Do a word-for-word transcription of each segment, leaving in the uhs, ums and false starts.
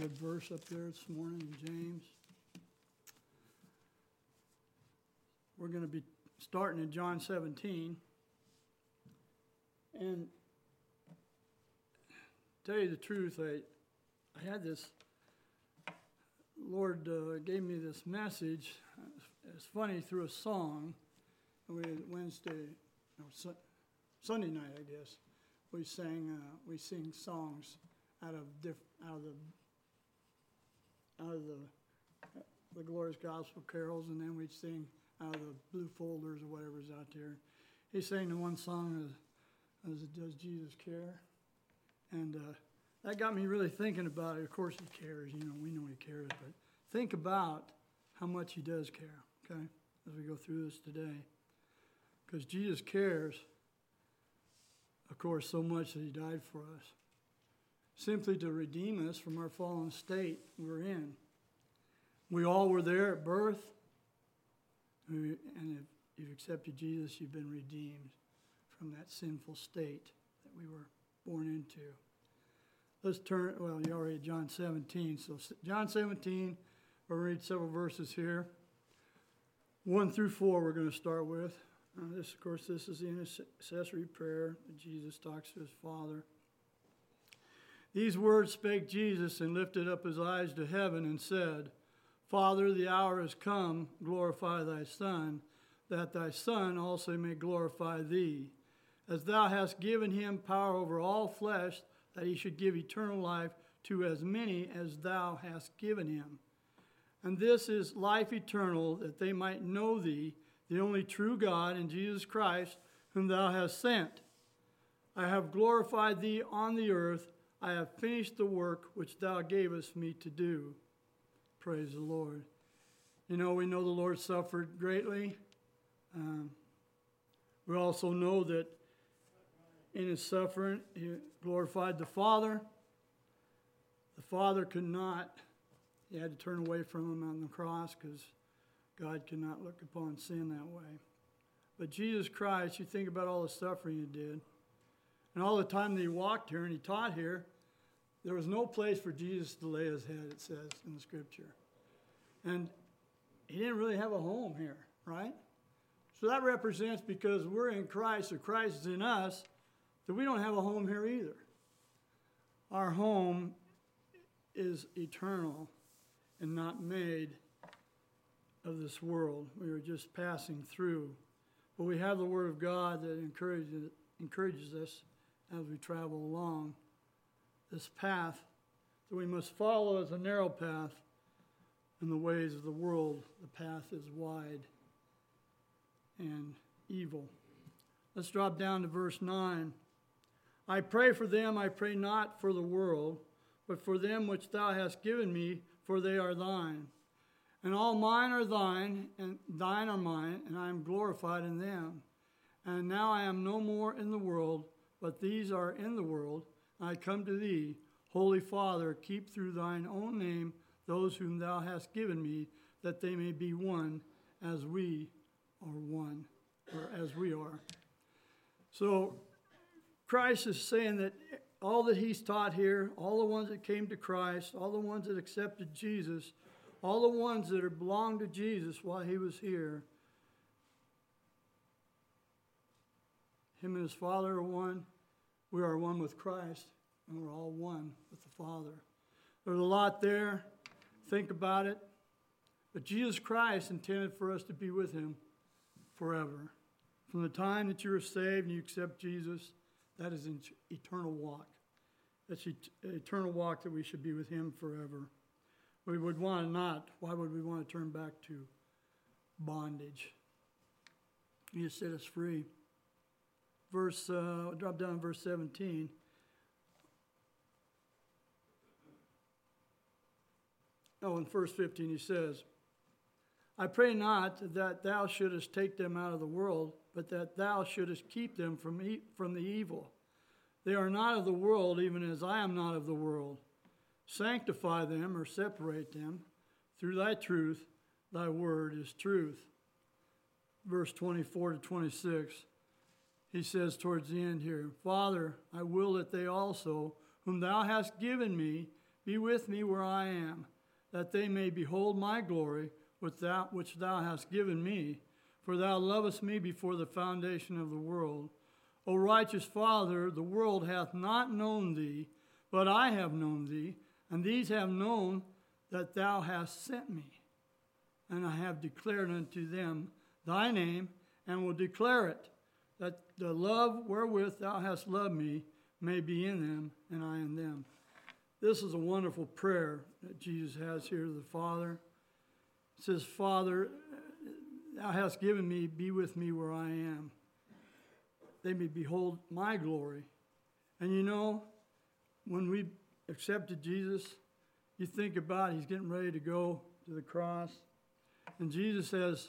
good verse up there this morning in James. We're going to be starting in John seventeen. And to tell you the truth, I, I had this, Lord uh, gave me this message. It's funny, through a song. We Wednesday, no, su- Sunday night, I guess. We sang, uh, we sing songs out of diff, out of the, out of the, uh, the glorious gospel carols, and then we'd sing out of the blue folders or whatever's out there. He sang the one song as, as "Does Jesus Care?" And uh, that got me really thinking about it. Of course, He cares. You know, we know He cares, but think about how much He does care. Okay, as we go through this today, because Jesus cares. Of course, so much that He died for us, simply to redeem us from our fallen state we're in. We all were there at birth, and if you've accepted Jesus, you've been redeemed from that sinful state that we were born into. Let's turn, well, you already John seventeen. So John seventeen, we'll read several verses here. One through four we're going to start with. Uh, this, of course, this is the intercessory prayer that Jesus talks to His Father. These words spake Jesus, and lifted up His eyes to heaven, and said, Father, the hour is come, glorify Thy Son, that Thy Son also may glorify Thee, as Thou hast given Him power over all flesh, that He should give eternal life to as many as Thou hast given Him. And this is life eternal, that they might know Thee, the only true God, and Jesus Christ, whom Thou hast sent. I have glorified Thee on the earth. I have finished the work which Thou gavest me to do. Praise the Lord. You know, we know the Lord suffered greatly. Um, we also know that in His suffering, He glorified the Father. The Father could not. He had to turn away from Him on the cross because God cannot look upon sin that way. But Jesus Christ, you think about all the suffering He did. And all the time that He walked here and He taught here, there was no place for Jesus to lay His head, it says in the Scripture. And He didn't really have a home here, right? So that represents, because we're in Christ, or Christ is in us, that we don't have a home here either. Our home is eternal and not made of this world. We are just passing through. But we have the Word of God that encourages, encourages us as we travel along this path that we must follow as a narrow path. In the ways of the world, the path is wide and evil. Let's drop down to verse nine. I pray for them, I pray not for the world, but for them which Thou hast given me, for they are Thine. And all mine are Thine, and Thine are mine, and I am glorified in them. And now I am no more in the world, but these are in the world. And I come to Thee, Holy Father, keep through Thine own name those whom Thou hast given me, that they may be one as we are one, or as we are. So Christ is saying that all that He's taught here, all the ones that came to Christ, all the ones that accepted Jesus, all the ones that are belonged to Jesus while He was here, Him and His Father are one. We are one with Christ, and we're all one with the Father. There's a lot there. Think about it. But Jesus Christ intended for us to be with Him forever. From the time that you are saved and you accept Jesus, that is an eternal walk. That's an eternal walk that we should be with Him forever. We would want to not. Why would we want to turn back to bondage? He has set us free. Verse, uh, drop down to verse seventeen. Oh, in verse fifteen he says, I pray not that Thou shouldest take them out of the world, but that Thou shouldest keep them from, e- from the evil. They are not of the world, even as I am not of the world. Sanctify them, or separate them, through Thy truth. Thy word is truth. Verse twenty-four to twenty-six, he says towards the end here, Father, I will that they also, whom Thou hast given me, be with me where I am, that they may behold my glory, which thou, which thou hast given me. For thou lovest me before the foundation of the world. O righteous Father, the world hath not known thee, but I have known thee, and these have known that thou hast sent me. And I have declared unto them thy name, and will declare it, that the love wherewith thou hast loved me may be in them, and I in them. This is a wonderful prayer that Jesus has here to the Father. It says, Father, thou hast given me, be with me where I am. They may behold my glory. And you know, when we accepted Jesus, you think about he's getting ready to go to the cross. And Jesus says,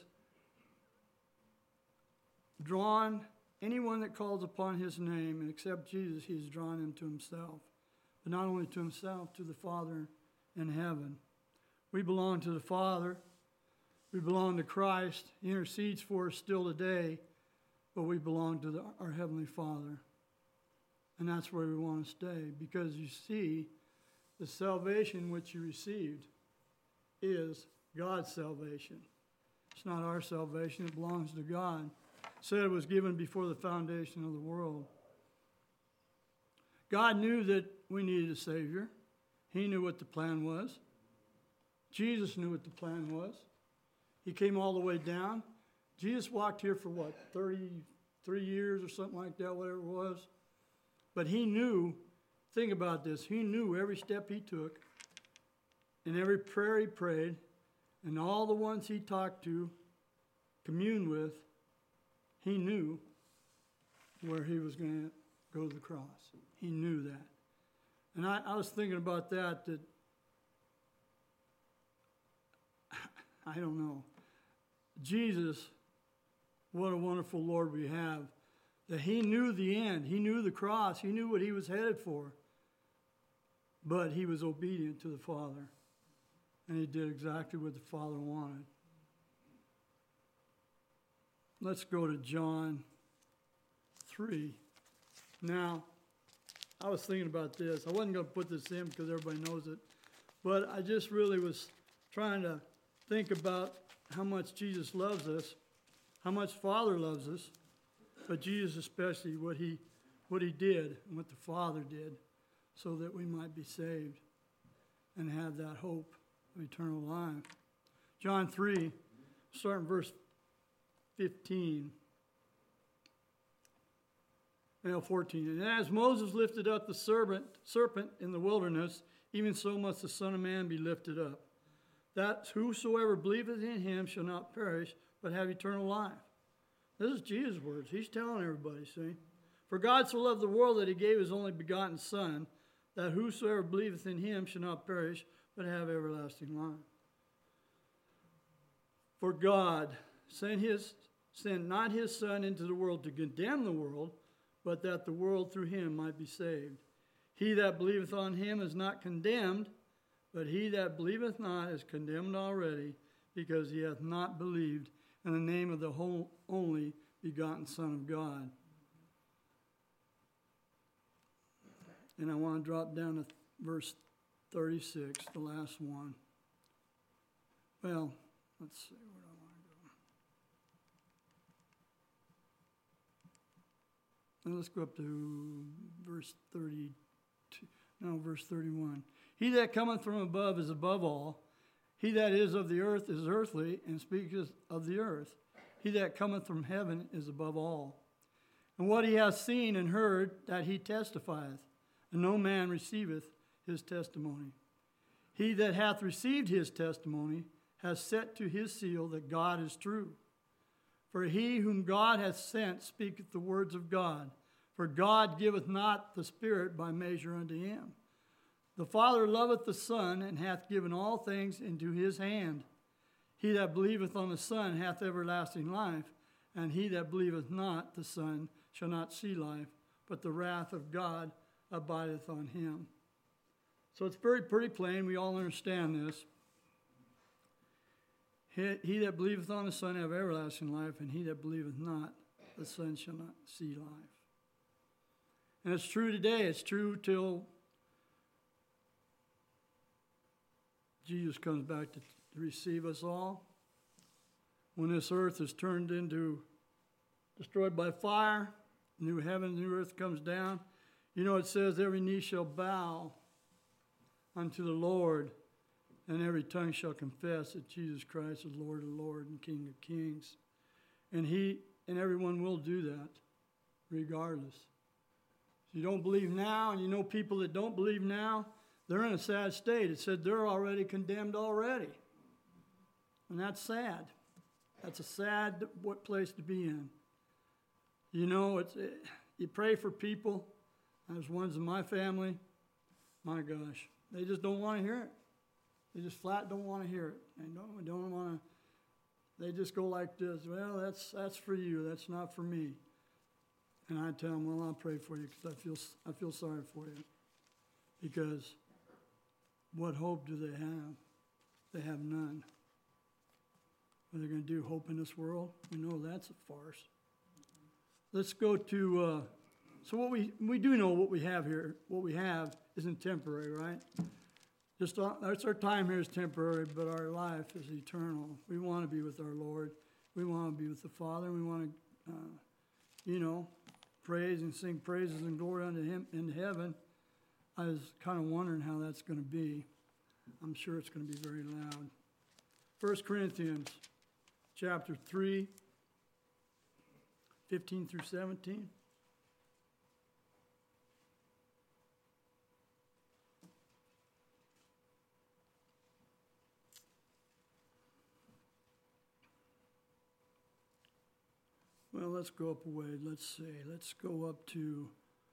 drawn, anyone that calls upon his name and accepts Jesus, he has drawn him to himself. But not only to himself, to the Father in heaven. We belong to the Father. We belong to Christ. He intercedes for us still today, but we belong to the, our Heavenly Father. And that's where we want to stay, because you see, the salvation which you received is God's salvation. It's not our salvation. It belongs to God. It said it was given before the foundation of the world. God knew that we needed a Savior. He knew what the plan was. Jesus knew what the plan was. He came all the way down. Jesus walked here for what, thirty-three years or something like that, whatever it was. But he knew, think about this, he knew every step he took and every prayer he prayed and all the ones he talked to, communed with, he knew where he was going to go to the cross. He knew that. And I, I was thinking about that, that I don't know. Jesus, what a wonderful Lord we have. That he knew the end. He knew the cross. He knew what he was headed for. But he was obedient to the Father. And he did exactly what the Father wanted. Let's go to John three. Now, I was thinking about this. I wasn't going to put this in because everybody knows it. But I just really was trying to think about how much Jesus loves us, how much Father loves us, but Jesus especially, what he, what he did and what the Father did so that we might be saved and have that hope of eternal life. John three, starting verse fifteen. Now fourteen. And as Moses lifted up the serpent, serpent in the wilderness, even so must the Son of Man be lifted up, that whosoever believeth in him shall not perish, but have eternal life. This is Jesus' words. He's telling everybody, see. For God so loved the world that he gave his only begotten Son, that whosoever believeth in him shall not perish, but have everlasting life. For God sent his sent not his Son into the world to condemn the world, but that the world through him might be saved. He that believeth on him is not condemned, but he that believeth not is condemned already, because he hath not believed in the name of the whole, only begotten Son of God. And I want to drop down to verse thirty-six, the last one. Well, let's see where I want to go. Now let's go up to verse thirty-two. No, verse thirty-one. He that cometh from above is above all. He that is of the earth is earthly, and speaketh of the earth. He that cometh from heaven is above all. And what he hath seen and heard, that he testifieth, and no man receiveth his testimony. He that hath received his testimony hath set to his seal that God is true. For he whom God hath sent speaketh the words of God. For God giveth not the Spirit by measure unto him. The Father loveth the Son, and hath given all things into his hand. He that believeth on the Son hath everlasting life, and he that believeth not the Son shall not see life, but the wrath of God abideth on him. So it's very pretty plain. We all understand this. He, he that believeth on the Son have everlasting life, and he that believeth not the Son shall not see life. And it's true today. It's true till Jesus comes back to, to receive us all. When this earth is turned into, destroyed by fire, new heaven, new earth comes down. You know, it says every knee shall bow unto the Lord, and every tongue shall confess that Jesus Christ is Lord of Lords and King of Kings. And he and everyone will do that, regardless. If you don't believe now, and you know people that don't believe now, they're in a sad state. It said they're already condemned already. And that's sad. That's a sad what place to be in. You know, it's it, you pray for people. There's ones in my family, my gosh, they just don't want to hear it. They just flat don't want to hear it. They don't, don't want to, they just go like this, well, that's that's for you, that's not for me. And I tell them, well, I'll pray for you because I feel, I feel sorry for you. Because what hope do they have? They have none. What are they going to do, hope in this world? We know that's a farce. Let's go to, uh, so what we, we do know what we have here, what we have isn't temporary, right? Just uh, that's our time here is temporary, but our life is eternal. We want to be with our Lord. We want to be with the Father. We want to, uh, you know, praise and sing praises and glory unto Him in heaven. I was kind of wondering how that's going to be. I'm sure it's going to be very loud. First Corinthians chapter three, fifteen through seventeen. Well, let's go up a way. Let's see. Let's go up to,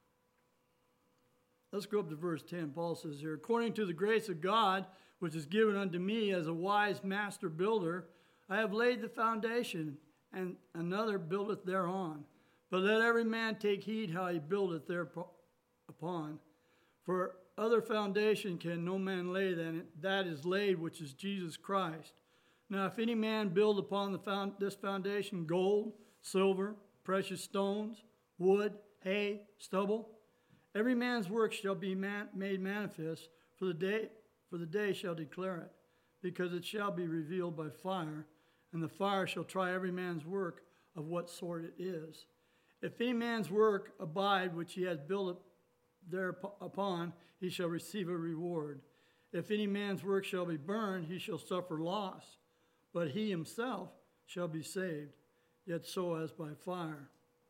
let's go up to verse ten. Paul says here, according to the grace of God, which is given unto me as a wise master builder, I have laid the foundation, and another buildeth thereon. But let every man take heed how he buildeth thereupon. For other foundation can no man lay than that is laid, which is Jesus Christ. Now if any man build upon the found, this foundation gold, silver, precious stones, wood, hay, stubble, every man's work shall be man, made manifest, for the day for the day shall declare it, because it shall be revealed by fire, and the fire shall try every man's work of what sort it is. If any man's work abide which he has built thereupon, he shall receive a reward. If any man's work shall be burned, he shall suffer loss, but he himself shall be saved, yet so as by fire.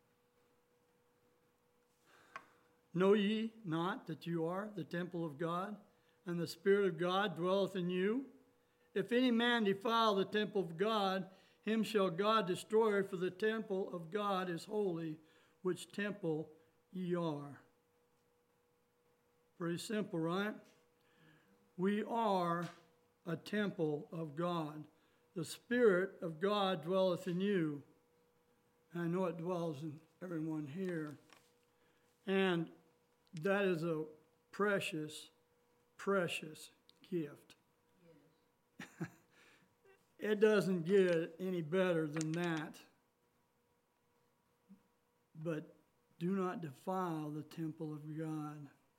Know ye not that you are the temple of God, and the Spirit of God dwelleth in you? If any man defile the temple of God, him shall God destroy, for the temple of God is holy, which temple ye are. Pretty simple, right? We are a temple of God. The Spirit of God dwelleth in you. And I know it dwells in everyone here. And that is a precious, precious gift. Yes. It doesn't get any better than that. But do not defile the temple of God.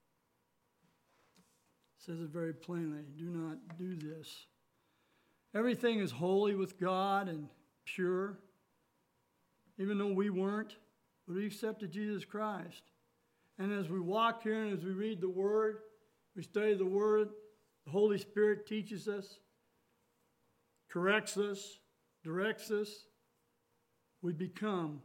It says it very plainly. Do not do this. Everything is holy with God and pure. Even though we weren't, but we accepted Jesus Christ. And as we walk here and as we read the Word, we study the Word, the Holy Spirit teaches us, corrects us, directs us. We become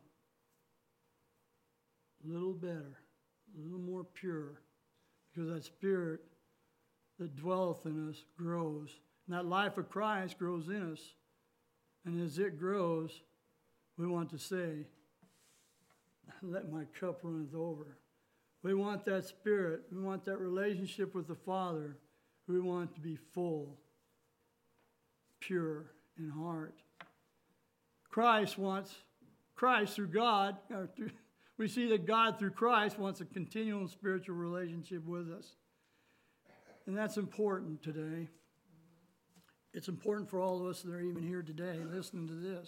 a little better, a little more pure, because that Spirit that dwelleth in us grows. And that life of Christ grows in us. And as it grows, we want to say, let my cup runneth over. We want that Spirit. We want that relationship with the Father. We want to be full, pure in heart. Christ wants, Christ through God, or through, we see that God through Christ wants a continual spiritual relationship with us. And that's important today. It's important for all of us that are even here today listening to this.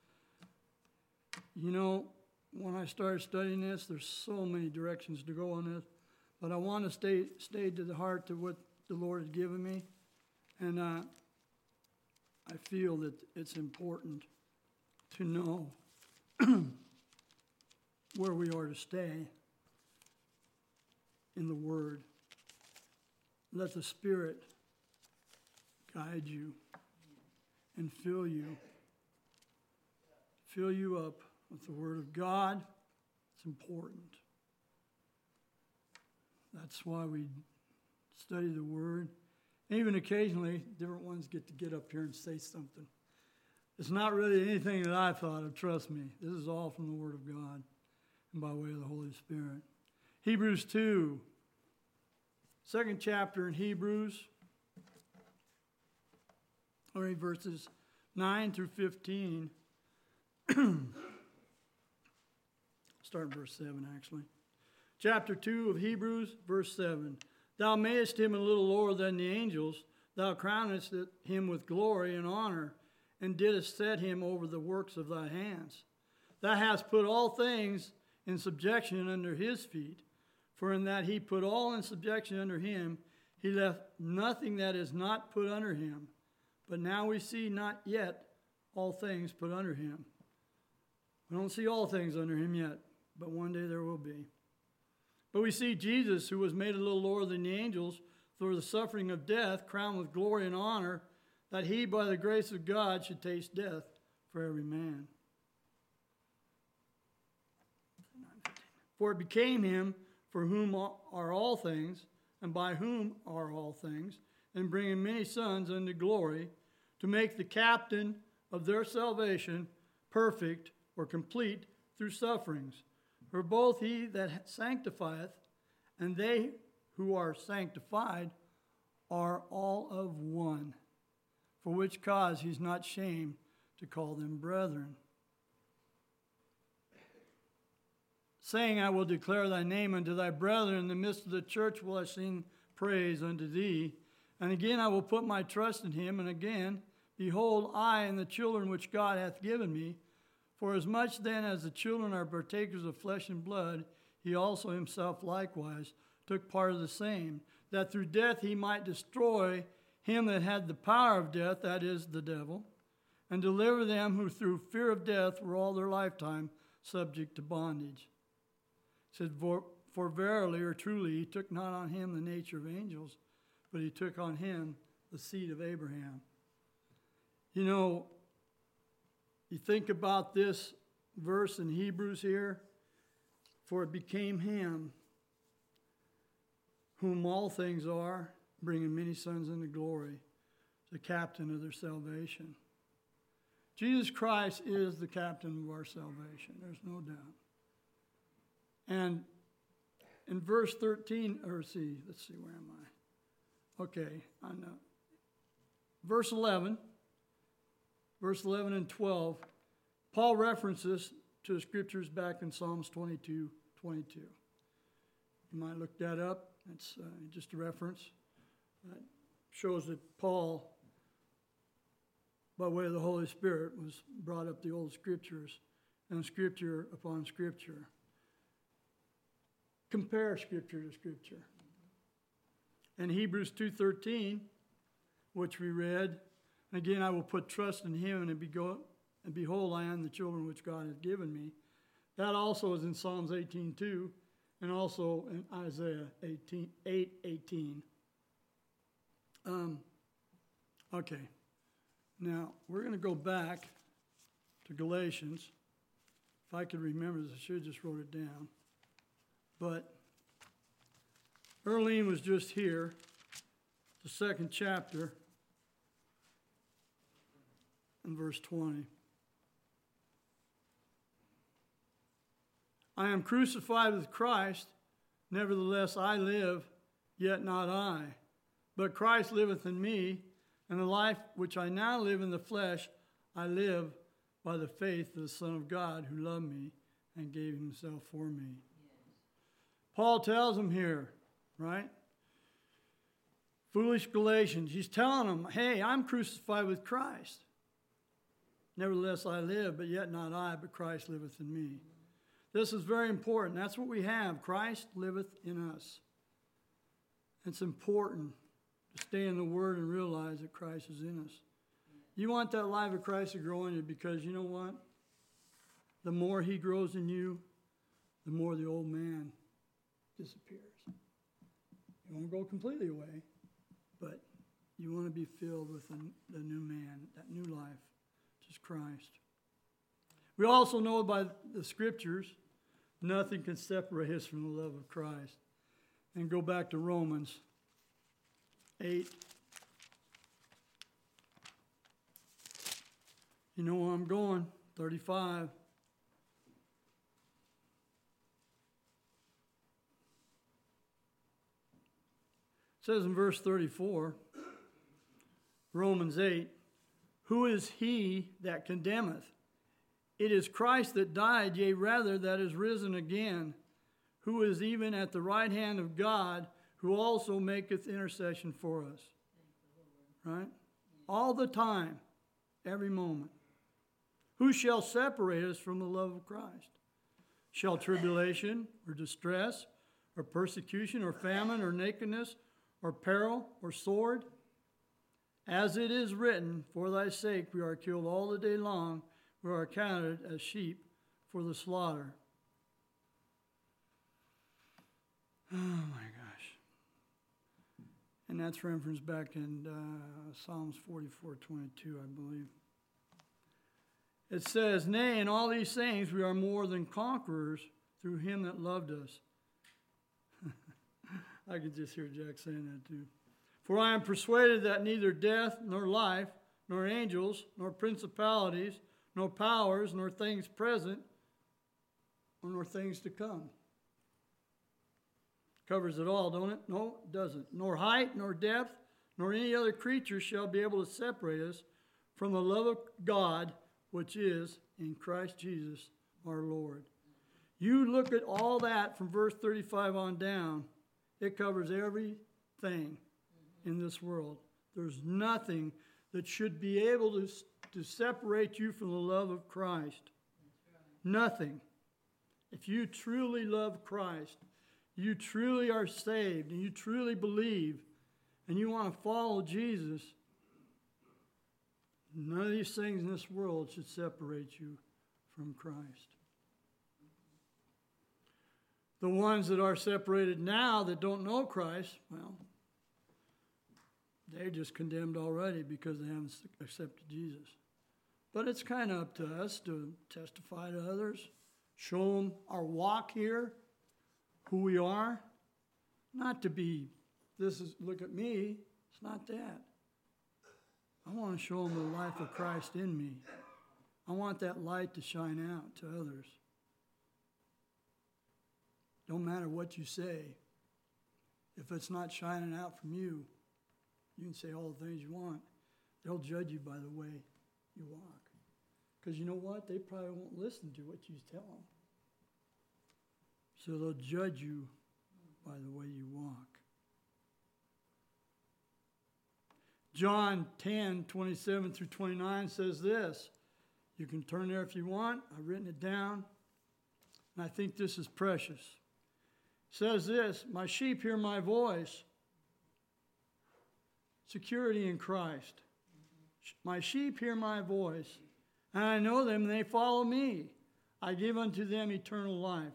You know, when I started studying this, there's so many directions to go on this, but I want to stay stay to the heart of what the Lord has given me, And uh, I feel that it's important to know where we are to stay in the Word. Let the Spirit guide you and fill you. Fill you up with the Word of God. It's important. That's why we study the Word. Even occasionally, different ones get to get up here and say something. It's not really anything that I thought of, trust me. This is all from the Word of God and by way of the Holy Spirit. Hebrews two, second chapter in Hebrews, or in verses nine through fifteen. Start in verse seven, actually. Chapter two of Hebrews, verse seven. Thou madest him a little lower than the angels. Thou crownest him with glory and honor, and didst set him over the works of thy hands. Thou hast put all things in subjection under his feet. For in that he put all in subjection under him, he left nothing that is not put under him. But now we see not yet all things put under him. We don't see all things under him yet, but one day there will be. But we see Jesus, who was made a little lower than the angels through the suffering of death, crowned with glory and honor, that he, by the grace of God, should taste death for every man. For it became him, for whom are all things, and by whom are all things, and bringing many sons unto glory, to make the captain of their salvation perfect or complete through sufferings. For both he that sanctifieth and they who are sanctified are all of one, for which cause he's not ashamed to call them brethren. Saying, I will declare thy name unto thy brethren, in the midst of the church will I sing praise unto thee. And again I will put my trust in him, and again, behold, I and the children which God hath given me. For as much then as the children are partakers of flesh and blood, he also himself likewise took part of the same, that through death he might destroy him that had the power of death, that is, the devil, and deliver them who through fear of death were all their lifetime subject to bondage. He said, for, for verily or truly he took not on him the nature of angels, but he took on him the seed of Abraham. You know, you think about this verse in Hebrews here, for it became him whom all things are, bringing many sons into glory, the captain of their salvation. Jesus Christ is the captain of our salvation, there's no doubt. And in verse thirteen, or see, let's see, where am I? Okay, I know. Verse eleven, verse eleven and twelve, Paul references to the scriptures back in Psalms twenty-two, twenty-two. You might look that up. It's uh, just a reference. It shows that Paul, by way of the Holy Spirit, was brought up the old scriptures and scripture upon scripture. Compare scripture to scripture. And Hebrews two thirteen, which we read, again, I will put trust in him, and, bego- and behold, I am the children which God has given me. That also is in Psalms eighteen two, and also in Isaiah eighteen, eight eighteen. Um, okay, now we're going to go back to Galatians. If I could remember this, I should have just wrote it down. But Earlene was just here, the second chapter, in verse twenty. I am crucified with Christ, nevertheless I live, yet not I. But Christ liveth in me, and the life which I now live in the flesh, I live by the faith of the Son of God, who loved me and gave himself for me. Yes. Paul tells them here, right? Foolish Galatians. He's telling them, hey, I'm crucified with Christ. Nevertheless I live, but yet not I, but Christ liveth in me. This is very important. That's what we have. Christ liveth in us. It's important to stay in the Word and realize that Christ is in us. You want that life of Christ to grow in you because you know what? The more he grows in you, the more the old man disappears. You won't go completely away, but you want to be filled with the, the new man, that new life, which is Christ. We also know by the scriptures, nothing can separate us from the love of Christ. And go back to Romans eight. You know where I'm going, thirty-five. It says in verse thirty-four, Romans eight, who is he that condemneth? It is Christ that died, yea, rather that is risen again, who is even at the right hand of God, who also maketh intercession for us. Right? All the time, every moment. Who shall separate us from the love of Christ? Shall tribulation, or distress, or persecution, or famine, or nakedness, or peril, or sword? As it is written, for thy sake we are killed all the day long, we are counted as sheep for the slaughter. Oh my gosh. And that's referenced back in uh, Psalms forty-four twenty-two, I believe. It says, nay, in all these things we are more than conquerors through him that loved us. I could just hear Jack saying that too. For I am persuaded that neither death, nor life, nor angels, nor principalities, nor powers, nor things present, nor things to come. Covers it all, don't it? No, it doesn't. Nor height, nor depth, nor any other creature shall be able to separate us from the love of God, which is in Christ Jesus our Lord. You look at all that from verse thirty-five on down, it covers everything in this world. There's nothing that should be able to, to separate you from the love of Christ. Nothing. If you truly love Christ, you truly are saved, and you truly believe, and you want to follow Jesus, none of these things in this world should separate you from Christ. The ones that are separated now that don't know Christ, well, they're just condemned already because they haven't accepted Jesus. But it's kind of up to us to testify to others, show them our walk here, who we are. Not to be, this is, look at me. It's not that. I want to show them the life of Christ in me. I want that light to shine out to others. Don't matter what you say. If it's not shining out from you, you can say all the things you want. They'll judge you by the way you walk. Because you know what? They probably won't listen to what you tell them. So they'll judge you by the way you walk. John ten, twenty-seven through twenty-nine says this. You can turn there if you want. I've written it down. And I think this is precious. It says this, my sheep hear my voice. Security in Christ. My sheep hear my voice, and I know them, and they follow me. I give unto them eternal life.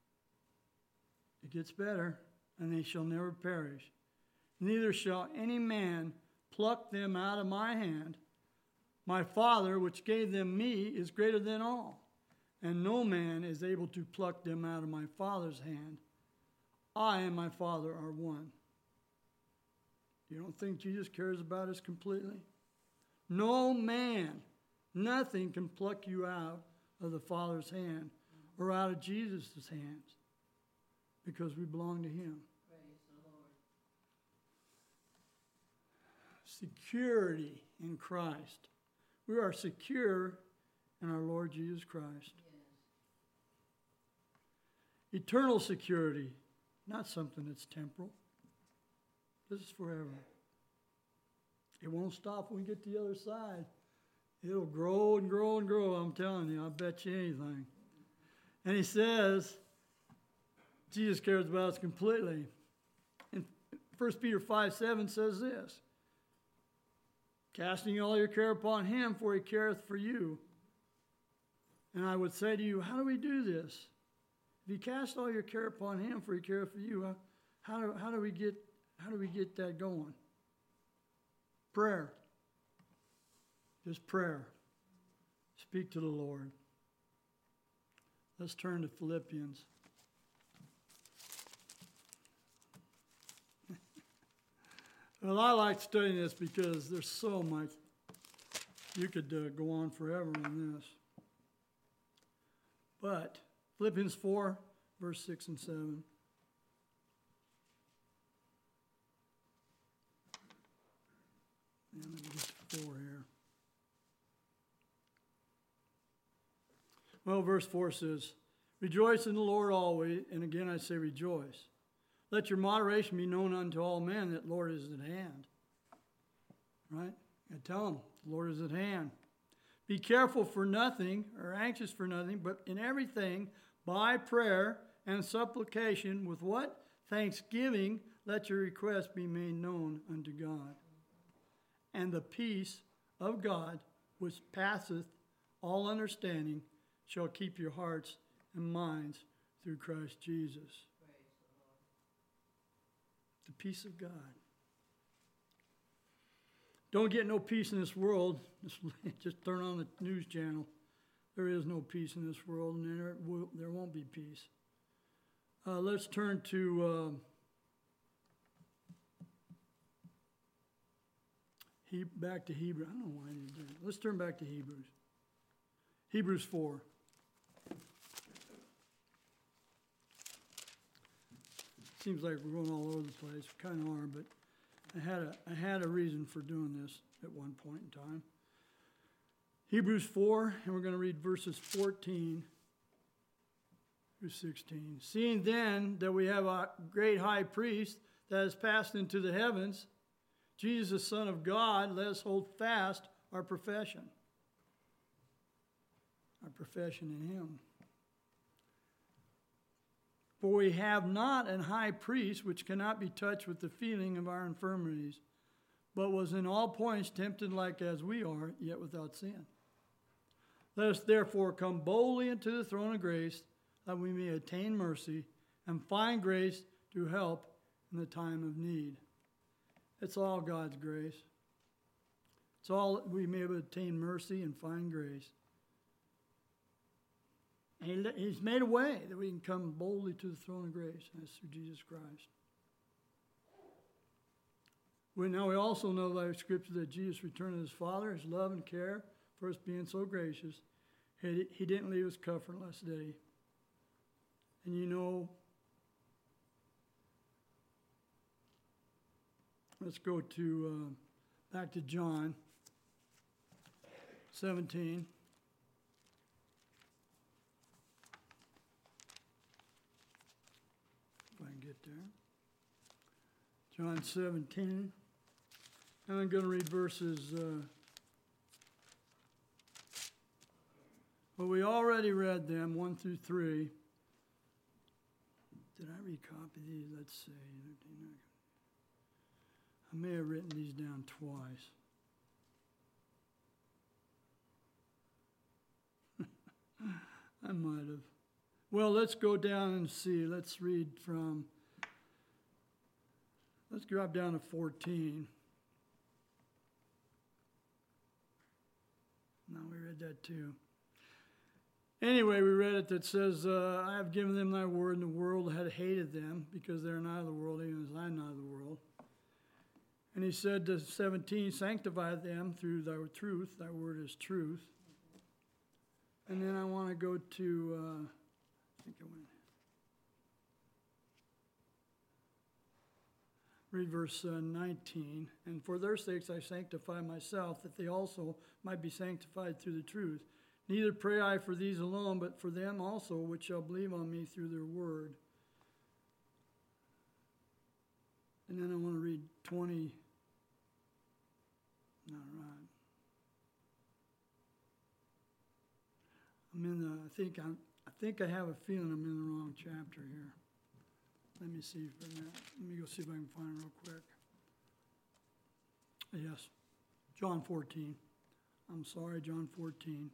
It gets better, and they shall never perish. Neither shall any man pluck them out of my hand. My Father, which gave them me, is greater than all, and no man is able to pluck them out of my Father's hand. I and my Father are one. You don't think Jesus cares about us completely? No man, nothing can pluck you out of the Father's hand or out of Jesus' hands because we belong to him. Praise the Lord. Security in Christ. We are secure in our Lord Jesus Christ. Yes. Eternal security, not something that's temporal. This is forever. It won't stop when we get to the other side. It'll grow and grow and grow, I'm telling you. I'll bet you anything. And he says, Jesus cares about us completely. And First Peter five seven says this. casting all your care upon him, for he careth for you. And I would say to you, how do we do this? If you cast all your care upon him, for he careth for you, how do, how do we get how do we get that going? Prayer. Just prayer. Speak to the Lord. Let's turn to Philippians. Well, I like studying this because there's so much. You could uh, go on forever on this. But Philippians four, verse six and seven. Yeah, let me get to four here. Well, verse four says, rejoice in the Lord always, and again I say rejoice. Let your moderation be known unto all men that the Lord is at hand. Right? I tell them, the Lord is at hand. Be careful for nothing, or anxious for nothing, but in everything, by prayer and supplication, with what? Thanksgiving, let your requests be made known unto God. And the peace of God, which passeth all understanding, shall keep your hearts and minds through Christ Jesus. The peace of God. Don't get no peace in this world. Just, just turn on the news channel. There is no peace in this world, and there, will, there won't be peace. Uh, let's turn to uh, he, back to Hebrew. I don't know why I didn't do that. Let's turn back to Hebrews. Hebrews four. Seems like we're going all over the place. We kind of are, but I had a I had a reason for doing this at one point in time. Hebrews four, and we're going to read verses fourteen through sixteen. Seeing then that we have a great high priest that has passed into the heavens, Jesus, the Son of God, let us hold fast our profession. Our profession in him. For we have not an high priest which cannot be touched with the feeling of our infirmities, but was in all points tempted like as we are, yet without sin. Let us therefore come boldly into the throne of grace, that we may attain mercy and find grace to help in the time of need. It's all God's grace. It's all we may attain mercy and find grace. And he's made a way that we can come boldly to the throne of grace. And that's through Jesus Christ. We, now we also know by Scripture that Jesus returned to his Father, his love and care for us being so gracious. He, he didn't leave us comfortless, did he? And you know, let's go to uh, back to John seventeen. Get there. John seventeen. And I'm going to read verses. Uh, well, we already read them, one through three. Did I recopy these? Let's see. I may have written these down twice. I might have. Well, let's go down and see. Let's read from, let's drop down to fourteen. No, we read that too. Anyway, we read it that says, uh, I have given them thy word, and the world had hated them, because they're not of the world, even as I am not of the world. And he said to seventeen, sanctify them through thy truth. Thy word is truth. And then I want to go to... Uh, I think I went. Read verse uh, nineteen. And for their sakes I sanctify myself, that they also might be sanctified through the truth. Neither pray I for these alone, but for them also which shall believe on me through their word. And then I want to read twenty. Not right. I'm in the, I think I'm, I think I have a feeling I'm in the wrong chapter here. Let me see if I can, let me go see if I can find it real quick. Yes, John fourteen. I'm sorry, John fourteen.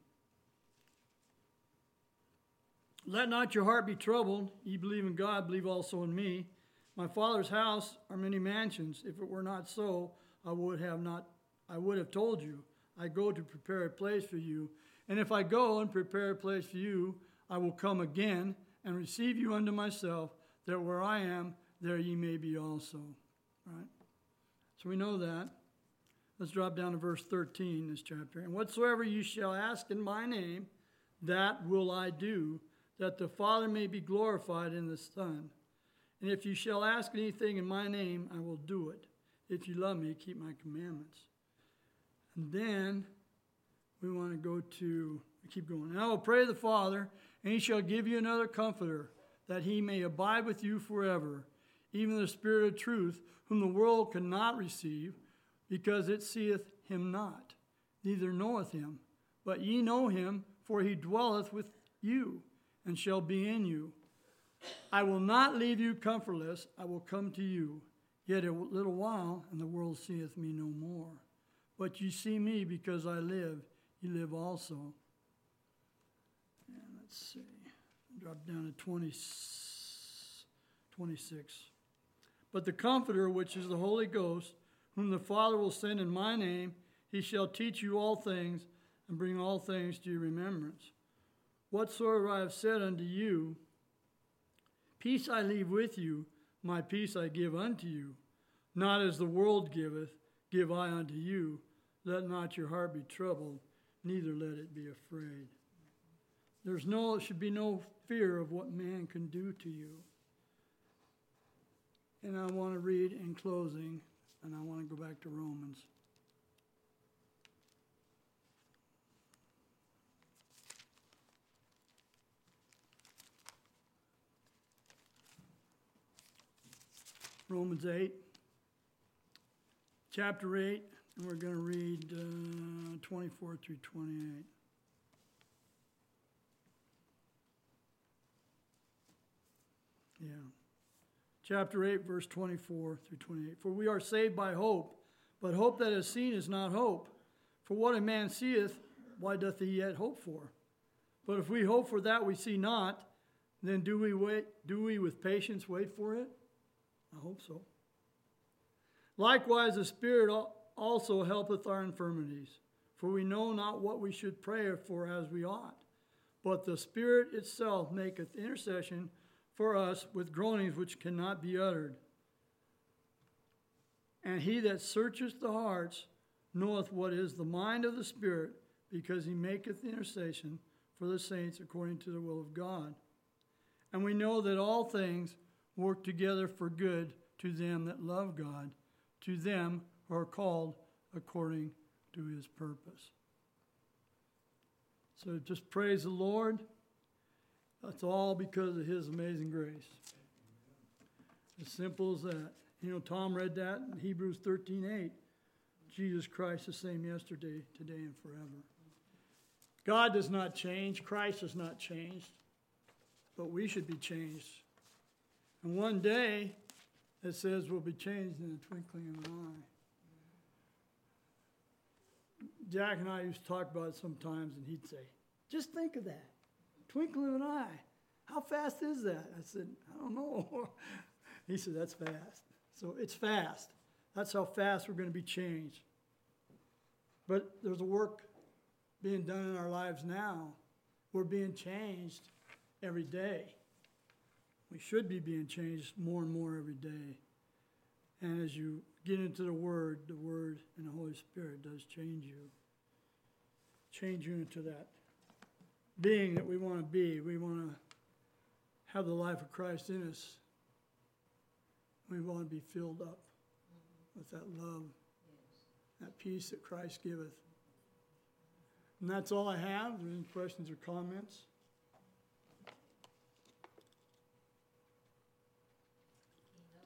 Let not your heart be troubled. Ye believe in God, believe also in me. My Father's house are many mansions. If it were not so, I would have not I would have told you. I go to prepare a place for you. And if I go and prepare a place for you, I will come again and receive you unto myself, that where I am, there ye may be also. Right? So we know that. Let's drop down to verse thirteen in this chapter. And whatsoever you shall ask in my name, that will I do, that the Father may be glorified in the Son. And if you shall ask anything in my name, I will do it. If you love me, keep my commandments. And then we want to go to, keep going. And I will pray the Father, and he shall give you another comforter, that he may abide with you forever, even the Spirit of truth, whom the world cannot receive, because it seeth him not, neither knoweth him. But ye know him, for he dwelleth with you, and shall be in you. I will not leave you comfortless, I will come to you. Yet a little while, and the world seeth me no more. But ye see me, because I live, ye live also. And let's see, drop down to twenty, twenty-six. But the Comforter, which is the Holy Ghost, whom the Father will send in my name, he shall teach you all things, and bring all things to your remembrance. Whatsoever I have said unto you, peace I leave with you, my peace I give unto you. Not as the world giveth, give I unto you. Let not your heart be troubled, neither let it be afraid. There's no, should be no fear of what man can do to you. And I want to read in closing, and I want to go back to Romans. Romans eight, chapter eight, and we're going to read uh, twenty-four through twenty-eight. Yeah. Chapter eight, verse twenty-four through twenty-eight. For we are saved by hope, but hope that is seen is not hope. For what a man seeth, why doth he yet hope for? But if we hope for that we see not, then do we wait? Do we with patience wait for it? I hope so. Likewise, the Spirit also helpeth our infirmities, for we know not what we should pray for as we ought. But the Spirit itself maketh intercession for us with groanings which cannot be uttered. And he that searcheth the hearts knoweth what is the mind of the Spirit, because he maketh intercession for the saints according to the will of God. And we know that all things work together for good to them that love God, to them who are called according to his purpose. So just praise the Lord. That's all because of his amazing grace. As simple as that. You know, Tom read that in Hebrews thirteen eight. Jesus Christ the same yesterday, today, and forever. God does not change. Christ has not changed. But we should be changed. And one day, it says we'll be changed in the twinkling of an eye. Jack and I used to talk about it sometimes, and he'd say, just think of that. Twinkling of an eye. How fast is that? I said, I don't know. He said, that's fast. So it's fast. That's how fast we're going to be changed. But there's a work being done in our lives now. We're being changed every day. We should be being changed more and more every day. And as you get into the Word, the Word and the Holy Spirit does change you. Change you into that being that we want to be. We want to have the life of Christ in us. We want to be filled up with that love, that peace that Christ giveth. And that's all I have. Are there any questions or comments?